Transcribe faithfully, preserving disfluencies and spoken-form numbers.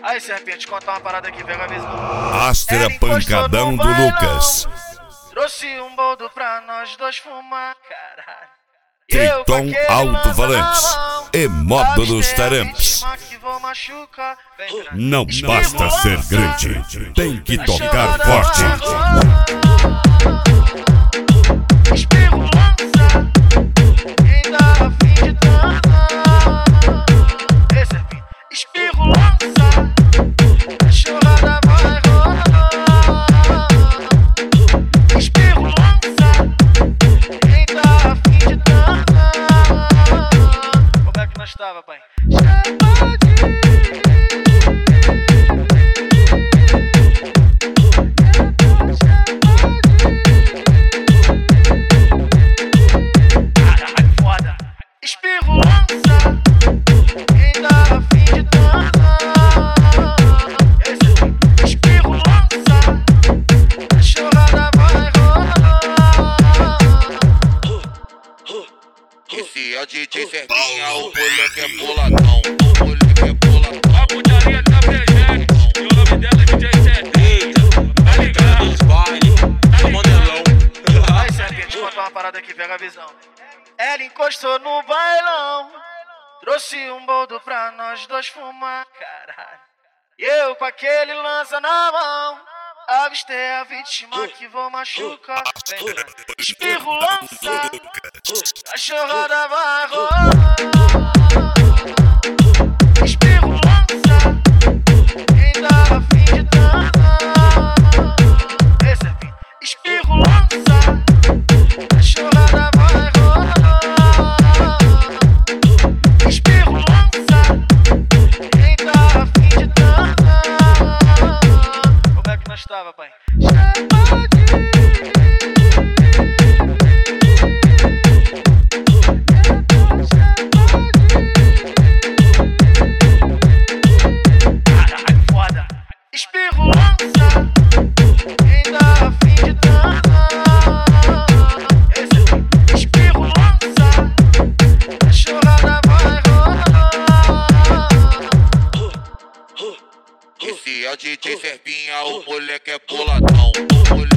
Aí, serpente, contar uma parada aqui, pega a visão. Astra pancadão do Lucas. Trouxe um boldo pra nós dois fumar, caralho. Triton Alto-Falantes e Módulos Taramps. Não basta ser grande, tem que tocar forte. Espirro lança, quem tá afim de dançar. Esse é fim. Espirro lança, a chorrada vai rolar. Espirro lança, quem tá afim de dançar. Como é que nós tava, pai? Espirro lança, quem tá afim de dançar. Espirro lança, a chorrada vai rolar. Esse é o D J Serpinha, o moleque é boladão, o moleque é boladão. A putaria tá presente, e o nome dela é D J Serpinha. Tá ligado? Os bailes, tá modelão. Aí, serpente, contar uma parada aqui, pega a visão. Ela encostou no bailão, trouxe um boldo pra nós dois fumar, caralho. E eu com aquele lança na mão, avistei a vítima que vou machucar. Espirro lança, a chorrada vai rolar. Espirro lança, quem tá afim de dançar. Esse é fim. Espirro lança, a chorrada vai rolar. Espirro lança, quem tá afim de dançar. Como é que nós tava, pai? Caralho, foda. Espirro lança, quem tá afim de dançar. Esse é fim. Espirro lança, a chorrada vai rolar. Esse é o D J Serpinha, o moleque é boladão, o moleque